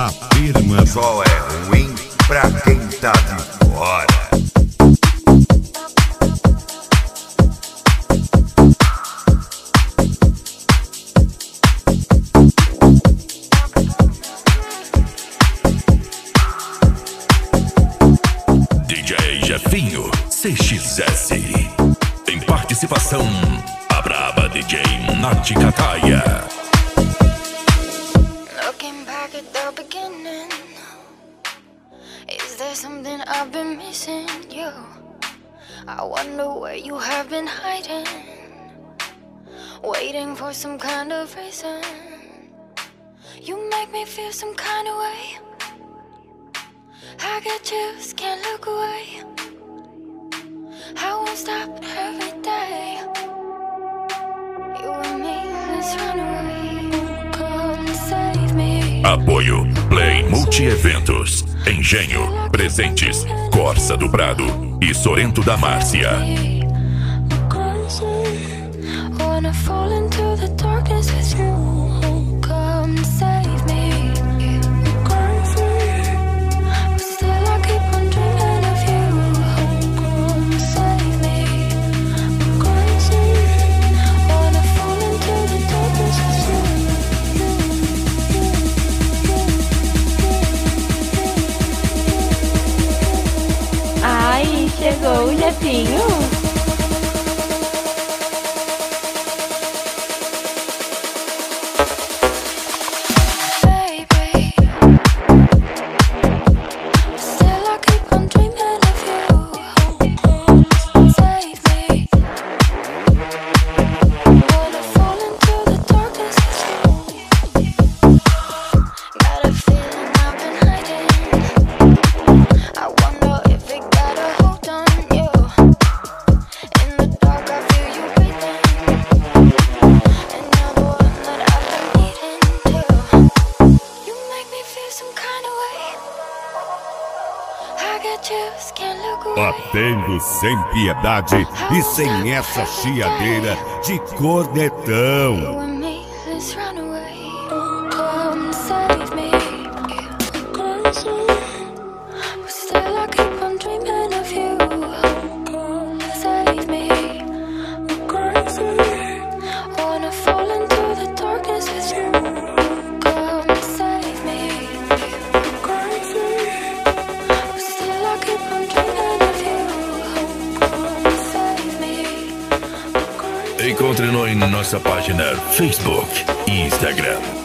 afirma. Só é ruim pra quem tá de fora. DJ Jefinho CXS. Em participação, a braba DJ Nath Cataia. Looking back at the beginning, is there something I've been missing? You, I wonder where you have been hiding, waiting for some kind of reason. You make me feel some kind of way. I get chills, can't look away. I won't stop every day. You and me, let's run away. Come save me. Apoio Play Multi-Eventos, Engenho, Presentes, Corsa do Prado e Sorento da Márcia. Wanna fall into the darkness with you. Come save me. But still I keep on dreaming of you. Come save me. Wanna fall into the darkness with you. Ai, chegou o Jefinho. Batendo sem piedade e sem essa chiadeira de cornetão. Encontre-nos em nossa página Facebook e Instagram.